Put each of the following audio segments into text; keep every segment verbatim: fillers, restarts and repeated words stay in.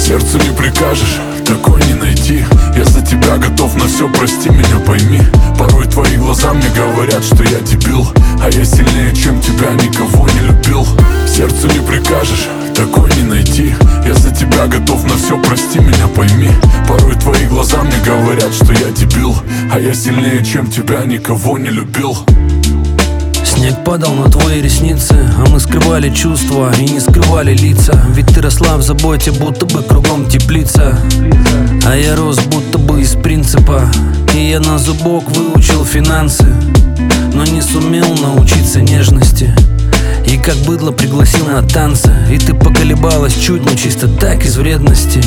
Сердцу не прикажешь, такой не найти. Я за тебя готов на все, прости меня, пойми. Порой твои глаза мне говорят, что я дебил, а я сильнее, чем тебя, никого не любил. Сердцу не прикажешь, такой не найти. Я за тебя готов на все, прости меня, пойми. Порой твои глаза мне говорят, что я дебил, а я сильнее, чем тебя, никого не любил. Снег падал на твои ресницы, а мы скрывали чувства и не скрывали лица. Ведь ты росла в заботе, будто бы кругом теплица, а я рос будто бы из принципа. И я на зубок выучил финансы, но не сумел научиться нежности. И как быдло пригласил на танцы, и ты поколебалась чуть, но чисто так, из вредности.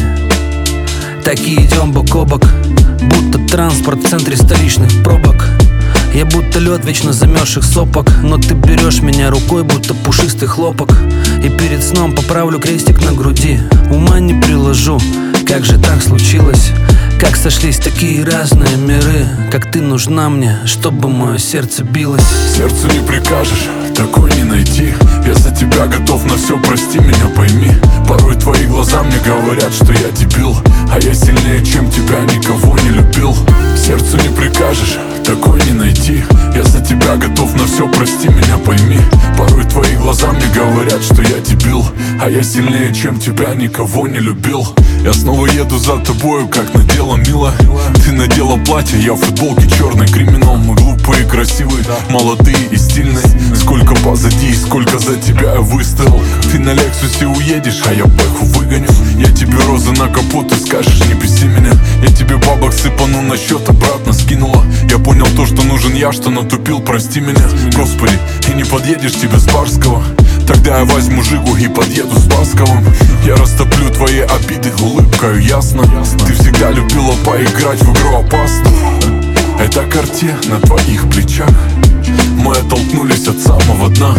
Так и идем бок о бок, будто транспорт в центре столичных пробок. Я будто лед вечно замерзших сопок, но ты берешь меня рукой, будто пушистый хлопок. И перед сном поправлю крестик на груди, ума не приложу, как же так случилось, как сошлись такие разные миры. Как ты нужна мне, чтобы мое сердце билось. Сердцу не прикажешь, такой не найти. Я за тебя готов на все, прости меня, пойми. Порой твои глаза мне говорят, что я дебил, а я сильнее, чем тебя, никого не любил. Сердцу не прикажешь, такой не найти. Я за тебя готов на все, прости меня, пойми. Порой твои глаза мне говорят, что я дебил, а я сильнее, чем тебя, никого не любил. Я снова еду за тобою, как надела мило. Ты надела платье, я в футболке черный криминал. Мы глупые, красивые, молодые и стильные. Сколько позади и сколько за тебя я выстоял. Ты на Лексусе уедешь, а я Бэху выгоню. Я тебе розы на капот, ты скажешь, не беси меня. Я тебе бабок сыпану на счет, обратно скинула. Я понял то, что нужен я, что натупил, прости меня. Господи, и не подъедешь тебе с Барского. Тогда я возьму Жигу и подъеду с Басковым. Я растоплю твои обиды улыбкою, ясно? Ты всегда любила поиграть в игру опасно. Это Cartier на твоих плечах. Мы оттолкнулись от самого дна.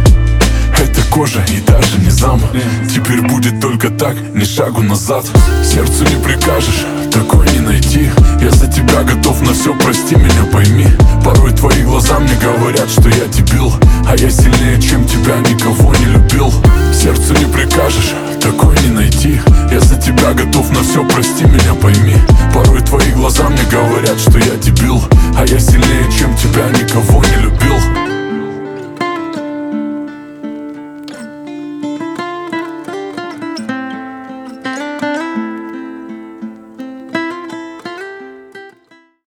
Это кожа и даже не зам. Теперь будет только так, ни шагу назад. Сердцу не прикажешь, такой не найти. Я за тебя готов на все, прости меня, пойми. Порой твои глаза мне говорят, что я дебил, а я сильнее, чем тебя, никого не любил. Сердцу не прикажешь, такой не найти. Я за тебя готов на все, прости меня, пойми. Порой твои глаза мне говорят, что я дебил, а я сильнее, чем тебя, никого не любил.